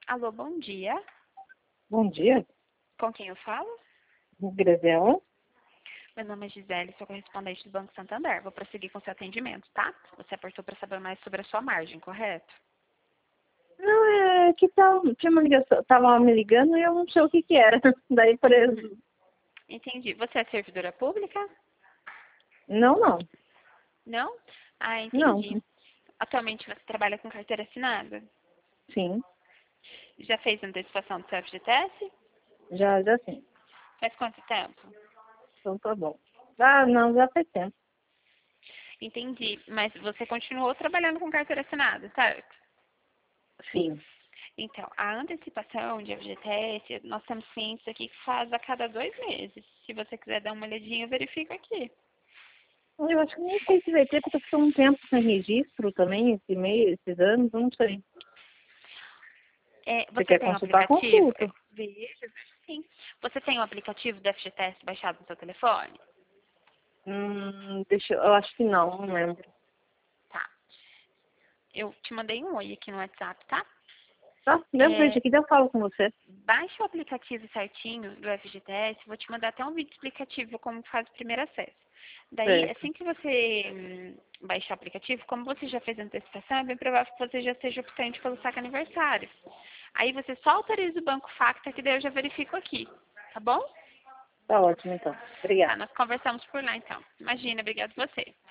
Alô, bom dia. Bom dia, Com quem eu falo? Graziela. Meu nome é Gisele, sou correspondente do Banco Santander. Vou prosseguir com seu atendimento, tá? Você apertou para saber mais sobre a sua margem, correto? Não, é que tinha uma ligação, tava me ligando e eu não sei o que que era. Daí, por exemplo, Entendi. Você é servidora pública? não, Não? Ah, não, entendi. Atualmente você trabalha com carteira assinada? sim, Já fez antecipação do seu FGTS? já sim. Faz quanto tempo? Então tá bom. Ah, não, já faz tempo. Entendi. Mas você continuou trabalhando com carteira assinada, certo? Sim. Então, a antecipação de FGTS, nós temos clientes aqui que faz a cada 2 meses. Se você quiser dar uma olhadinha, verifica aqui. Eu acho que nem sei se vai ter, porque eu fiquei um tempo sem registro também, esses anos, eu não sei. Você Você quer tem o consultar, aplicativo? consulta. Veja, sim. Você tem o aplicativo do FGTS baixado no seu telefone? Eu acho que não lembro. Tá. Eu te mandei um oi aqui no WhatsApp, tá? Tá, devo ver isso É, aqui, daí eu falo com você. baixa o aplicativo certinho do FGTS, vou te mandar até um vídeo explicativo como faz o primeiro acesso. Daí, Certo. assim que você baixar o aplicativo, como você já fez a antecipação, é bem provável que você já seja optante pelo saque aniversário. Aí você só autoriza o Banco Facta, que daí eu já verifico aqui, tá bom? Tá ótimo, então. Tá, Obrigada. nós conversamos por lá então. Imagina, obrigado você.